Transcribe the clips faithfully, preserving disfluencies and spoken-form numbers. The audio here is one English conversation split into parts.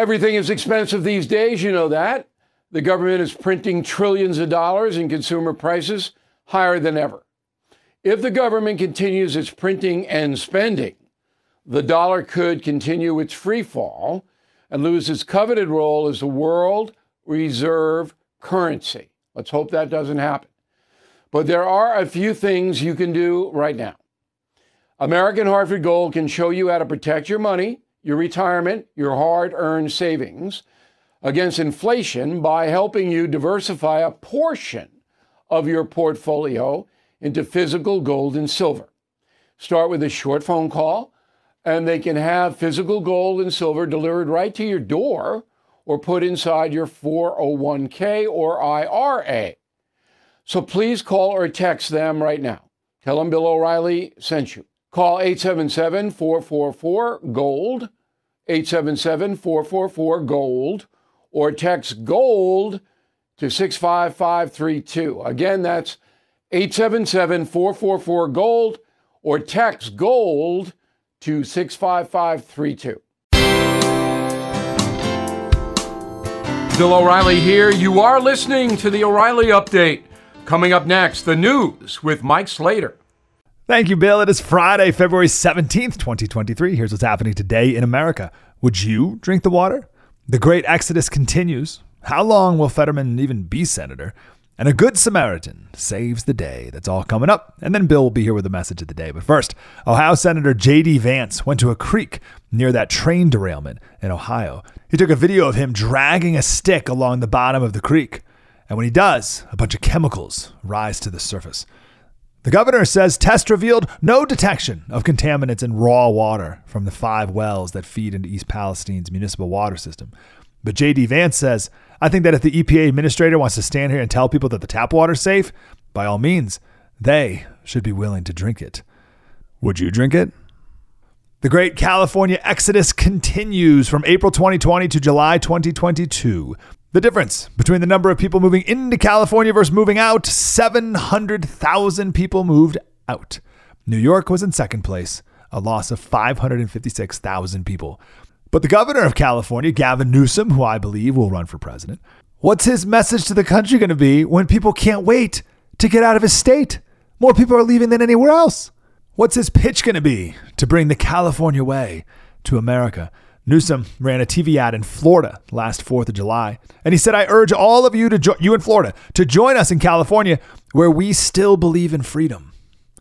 Everything is expensive these days, you know that. The government is printing trillions of dollars and consumer prices higher than ever. If the government continues its printing and spending, the dollar could continue its free fall and lose its coveted role as the world reserve currency. Let's hope that doesn't happen. But there are a few things you can do right now. American Hartford Gold can show you how to protect your money, your retirement, your hard-earned savings against inflation by helping you diversify a portion of your portfolio into physical gold and silver. Start with a short phone call, and they can have physical gold and silver delivered right to your door or put inside your four oh one k or I R A. So please call or text them right now. Tell them Bill O'Reilly sent you. Call eight seven seven, four four four, GOLD, eight seven seven, four four four, GOLD, or text GOLD to six five five three two. Again, that's eight seven seven, four four four, GOLD, or text GOLD to six five five three two. Bill O'Reilly here. You are listening to the O'Reilly Update. Coming up next, the news with Mike Slater. Thank you, Bill. It is Friday, February seventeenth, twenty twenty-three. Here's what's happening today in America. Would you drink the water? The great exodus continues. How long will Fetterman even be senator? And a good Samaritan saves the day. That's all coming up. And then Bill will be here with the message of the day. But first, Ohio Senator J D Vance went to a creek near that train derailment in Ohio. He took a video of him dragging a stick along the bottom of the creek. And when he does, a bunch of chemicals rise to the surface. The governor says tests revealed no detection of contaminants in raw water from the five wells that feed into East Palestine's municipal water system. But J D Vance says, I think that if the E P A administrator wants to stand here and tell people that the tap water is safe, by all means, they should be willing to drink it. Would you drink it? The great California exodus continues from April twenty twenty to July twenty twenty-two. The difference between the number of people moving into California versus moving out, seven hundred thousand people moved out. New York was in second place, a loss of five hundred fifty-six thousand people. But the governor of California, Gavin Newsom, who I believe will run for president, what's his message to the country going to be when people can't wait to get out of his state? More people are leaving than anywhere else. What's his pitch going to be to bring the California way to America? Newsom ran a T V ad in Florida last fourth of July, and he said, I urge all of you to jo- you in Florida to join us in California, where we still believe in freedom.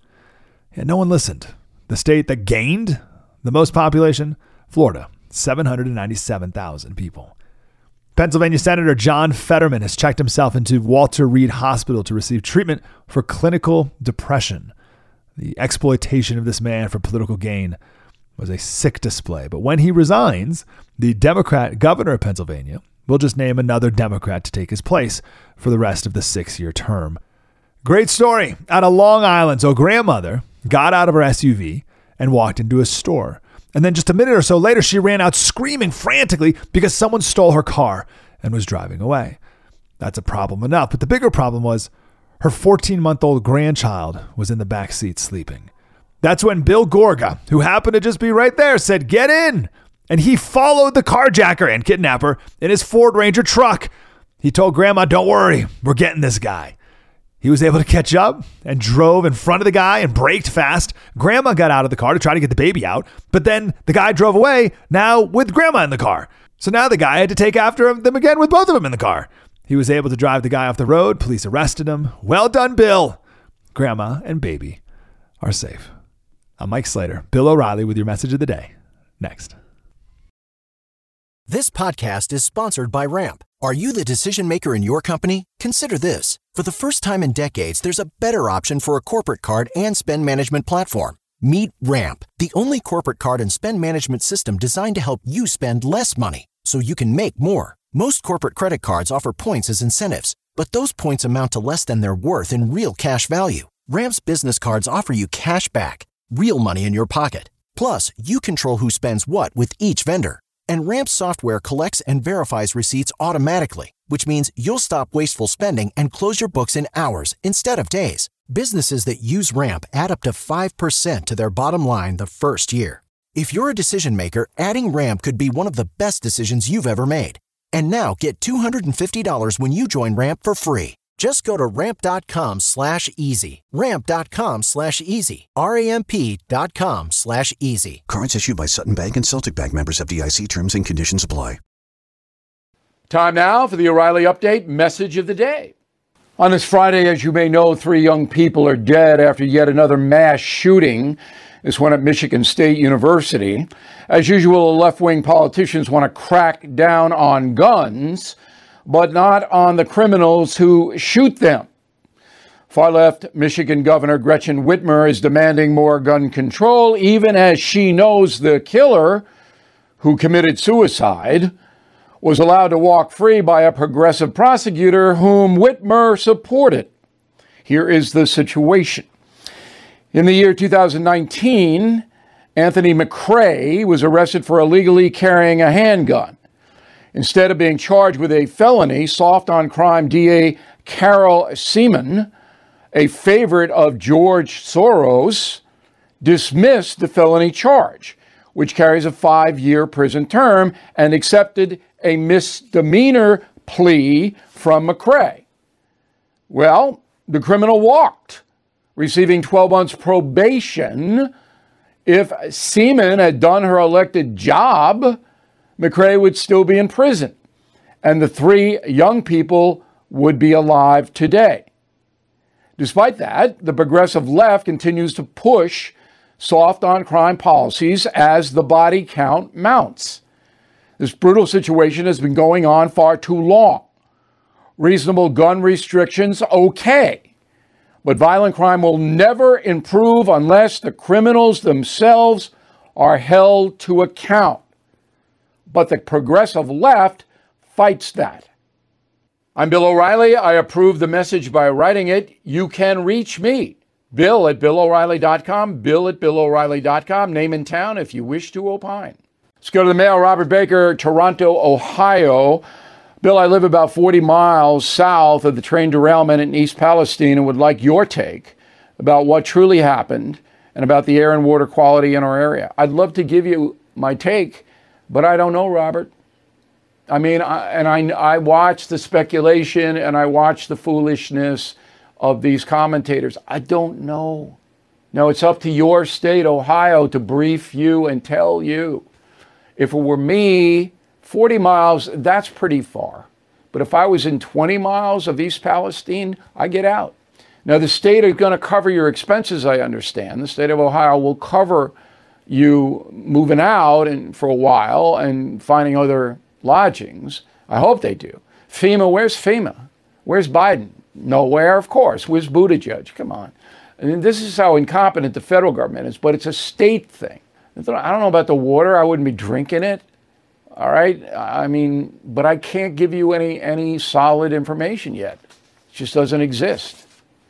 And no one listened. The state that gained the most population, Florida, seven hundred ninety-seven thousand people. Pennsylvania Senator John Fetterman has checked himself into Walter Reed Hospital to receive treatment for clinical depression. The exploitation of this man for political gain was a sick display. But when he resigns, the Democrat governor of Pennsylvania will just name another Democrat to take his place for the rest of the six-year term. Great story out of Long Island. So grandmother got out of her S U V and walked into a store. And then just a minute or so later, she ran out screaming frantically because someone stole her car and was driving away. That's a problem enough. But the bigger problem was her fourteen-month-old grandchild was in the back seat sleeping. That's when Bill Gorga, who happened to just be right there, said, get in. And he followed the carjacker and kidnapper in his Ford Ranger truck. He told Grandma, don't worry, we're getting this guy. He was able to catch up and drove in front of the guy and braked fast. Grandma got out of the car to try to get the baby out, but then the guy drove away, now with Grandma in the car. So now the guy had to take after them again with both of them in the car. He was able to drive the guy off the road. Police arrested him. Well done, Bill. Grandma and baby are safe. I'm Mike Slater, Bill O'Reilly with your message of the day. Next. This podcast is sponsored by Ramp. Are you the decision maker in your company? Consider this. For the first time in decades, there's a better option for a corporate card and spend management platform. Meet Ramp, the only corporate card and spend management system designed to help you spend less money so you can make more. Most corporate credit cards offer points as incentives, but those points amount to less than their worth in real cash value. Ramp's business cards offer you cash back, real money in your pocket. Plus, you control who spends what with each vendor. And Ramp's software collects and verifies receipts automatically, which means you'll stop wasteful spending and close your books in hours instead of days. Businesses that use Ramp add up to five percent to their bottom line the first year. If you're a decision maker, adding Ramp could be one of the best decisions you've ever made. And now get two hundred fifty dollars when you join Ramp for free. Just go to ramp.com slash easy. Ramp.com slash easy. R-A-M-P dot com slash easy. Cards issued by Sutton Bank and Celtic Bank, members, F D I C. Terms and conditions apply. Time now for the O'Reilly Update message of the day. On this Friday, as you may know, three young people are dead after yet another mass shooting. This one at Michigan State University. As usual, left-wing politicians want to crack down on guns, but not on the criminals who shoot them. Far-left Michigan Governor Gretchen Whitmer is demanding more gun control, even as she knows the killer, who committed suicide, was allowed to walk free by a progressive prosecutor whom Whitmer supported. Here is the situation. In the year two thousand nineteen, Anthony McRae was arrested for illegally carrying a handgun. Instead of being charged with a felony, soft-on-crime D A Carol Seaman, a favorite of George Soros, dismissed the felony charge, which carries a five-year prison term, and accepted a misdemeanor plea from McRae. Well, the criminal walked, receiving twelve months probation. If Seaman had done her elected job, McRae would still be in prison, and the three young people would be alive today. Despite that, the progressive left continues to push soft-on-crime policies as the body count mounts. This brutal situation has been going on far too long. Reasonable gun restrictions, okay. But violent crime will never improve unless the criminals themselves are held to account. But the progressive left fights that. I'm Bill O'Reilly. I approve the message by writing it. You can reach me, Bill at Bill O'Reilly dot com, Bill at Bill O'Reilly dot com, name and town if you wish to opine. Let's go to the mail. Robert Baker, Toronto, Ohio. Bill, I live about forty miles south of the train derailment in East Palestine and would like your take about what truly happened and about the air and water quality in our area. I'd love to give you my take, but I don't know, Robert. I mean, I, and I, I watch the speculation and I watch the foolishness of these commentators. I don't know. No, it's up to your state, Ohio, to brief you and tell you. If it were me, forty miles, that's pretty far. But if I was in twenty miles of East Palestine, I get out. Now, the state is going to cover your expenses, I understand. The state of Ohio will cover you moving out and for a while and finding other lodgings. I hope they do. FEMA, where's FEMA? Where's Biden? Nowhere, of course. Where's Buttigieg? Come on. I mean, this is how incompetent the federal government is, but it's a state thing. I don't know about the water. I wouldn't be drinking it. All right. I mean, but I can't give you any, any solid information yet. It just doesn't exist.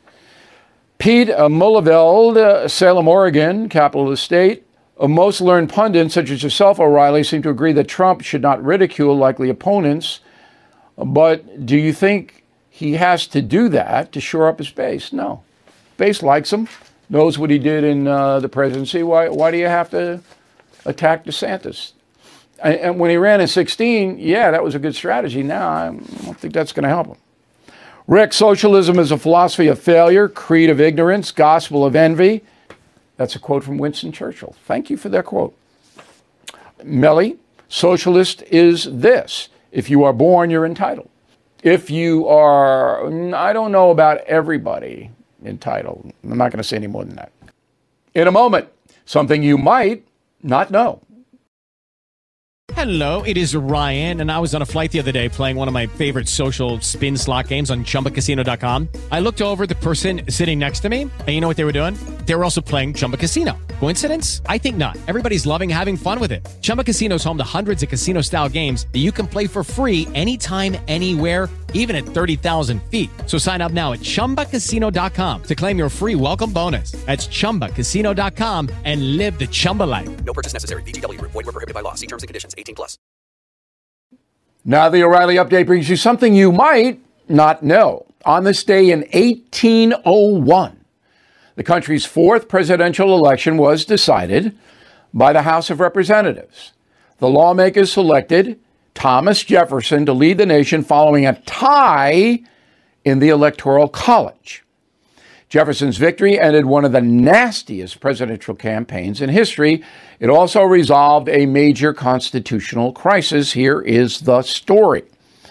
Pete uh, Mulleveld, uh, Salem, Oregon, capital of the state. Uh, most learned pundits, such as yourself, O'Reilly, seem to agree that Trump should not ridicule likely opponents. But do you think he has to do that to shore up his base? No. Base likes him, knows what he did in uh, the presidency. Why, why do you have to attack DeSantis? And, and when he ran in sixteen, yeah, that was a good strategy. Now, I don't think that's going to help him. Rick, socialism is a philosophy of failure, creed of ignorance, gospel of envy. That's a quote from Winston Churchill. Thank you for that quote. Melly, socialist is this. If you are born, you're entitled. If you are, I don't know about everybody entitled. I'm not going to say any more than that. In a moment, something you might not know. Hello, it is Ryan, and I was on a flight the other day playing one of my favorite social spin slot games on Chumba Casino dot com. I looked over at the person sitting next to me, and you know what they were doing? They were also playing Chumba Casino. Coincidence? I think not. Everybody's loving having fun with it. Chumba Casino is home to hundreds of casino-style games that you can play for free anytime, anywhere, even at thirty thousand feet. So sign up now at Chumba Casino dot com to claim your free welcome bonus. That's Chumba Casino dot com and live the Chumba life. No purchase necessary. V G W. Void where prohibited by law. See terms and conditions. eighteen plus. Now the O'Reilly Update brings you something you might not know. On this day in eighteen oh one, the country's fourth presidential election was decided by the House of Representatives. The lawmakers selected Thomas Jefferson to lead the nation following a tie in the Electoral College. Jefferson's victory ended one of the nastiest presidential campaigns in history. It also resolved a major constitutional crisis. Here is the story.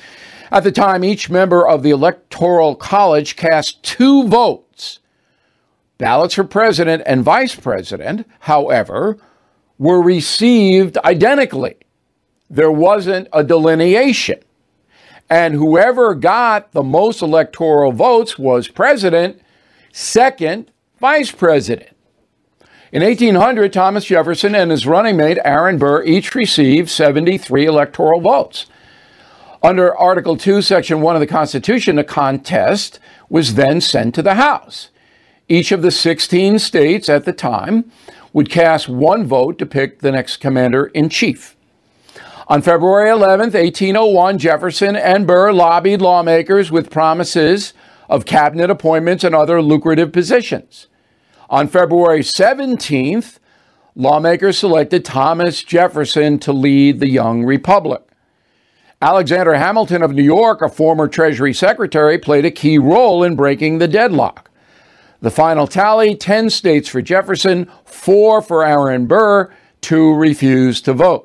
At the time, each member of the Electoral College cast two votes. Ballots for president and vice president, however, were received identically. There wasn't a delineation. And whoever got the most electoral votes was president, second, vice president. In eighteen hundred, Thomas Jefferson and his running mate Aaron Burr each received seventy-three electoral votes. Under Article two, Section one of the Constitution, a contest was then sent to the House. Each of the sixteen states at the time would cast one vote to pick the next commander-in-chief. On February eleventh, eighteen oh one, Jefferson and Burr lobbied lawmakers with promises of cabinet appointments and other lucrative positions. On February seventeenth, lawmakers selected Thomas Jefferson to lead the young republic. Alexander Hamilton of New York, a former Treasury Secretary, played a key role in breaking the deadlock. The final tally, ten states for Jefferson, four for Aaron Burr, two refused to vote.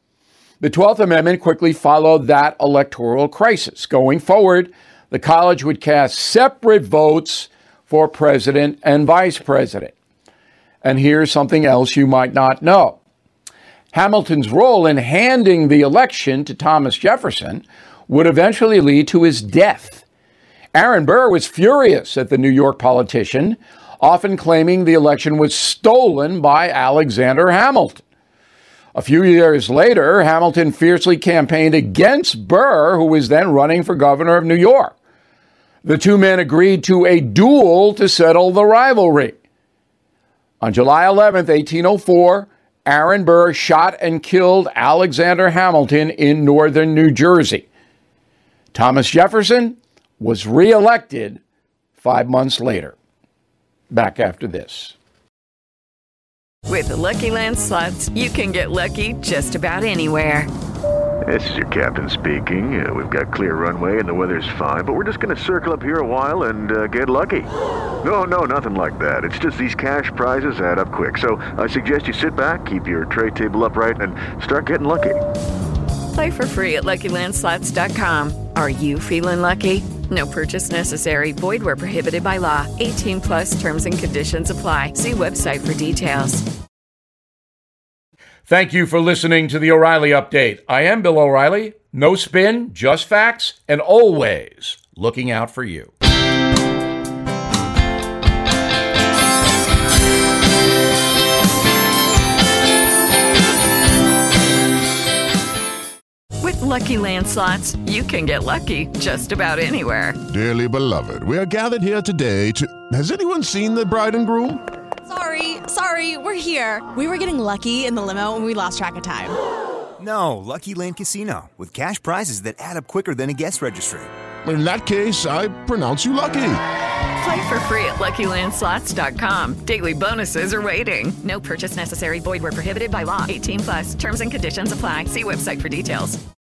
The twelfth Amendment quickly followed that electoral crisis. Going forward, the college would cast separate votes for president and vice president. And here's something else you might not know. Hamilton's role in handing the election to Thomas Jefferson would eventually lead to his death. Aaron Burr was furious at the New York politician, often claiming the election was stolen by Alexander Hamilton. A few years later, Hamilton fiercely campaigned against Burr, who was then running for governor of New York. The two men agreed to a duel to settle the rivalry. On July eleventh, eighteen oh four, Aaron Burr shot and killed Alexander Hamilton in northern New Jersey. Thomas Jefferson was reelected five months later. Back after this. With the Lucky Land Slots, you can get lucky just about anywhere. This is your captain speaking. Uh, we've got clear runway and the weather's fine, but we're just going to circle up here a while and uh, get lucky. No, no, nothing like that. It's just these cash prizes add up quick. So I suggest you sit back, keep your tray table upright, and start getting lucky. Play for free at Lucky Land Slots dot com. Are you feeling lucky? No purchase necessary. Void where prohibited by law. eighteen plus terms and conditions apply. See website for details. Thank you for listening to the O'Reilly Update. I am Bill O'Reilly. No spin, just facts, and always looking out for you. With Lucky Land Slots, you can get lucky just about anywhere. Dearly beloved, we are gathered here today to... Has anyone seen the bride and groom? Sorry, sorry, we're here. We were getting lucky in the limo and we lost track of time. No, Lucky Land Casino, with cash prizes that add up quicker than a guest registry. In that case, I pronounce you lucky. Play for free at Lucky Land Slots dot com. Daily bonuses are waiting. No purchase necessary. Void where prohibited by law. eighteen plus. Terms and conditions apply. See website for details.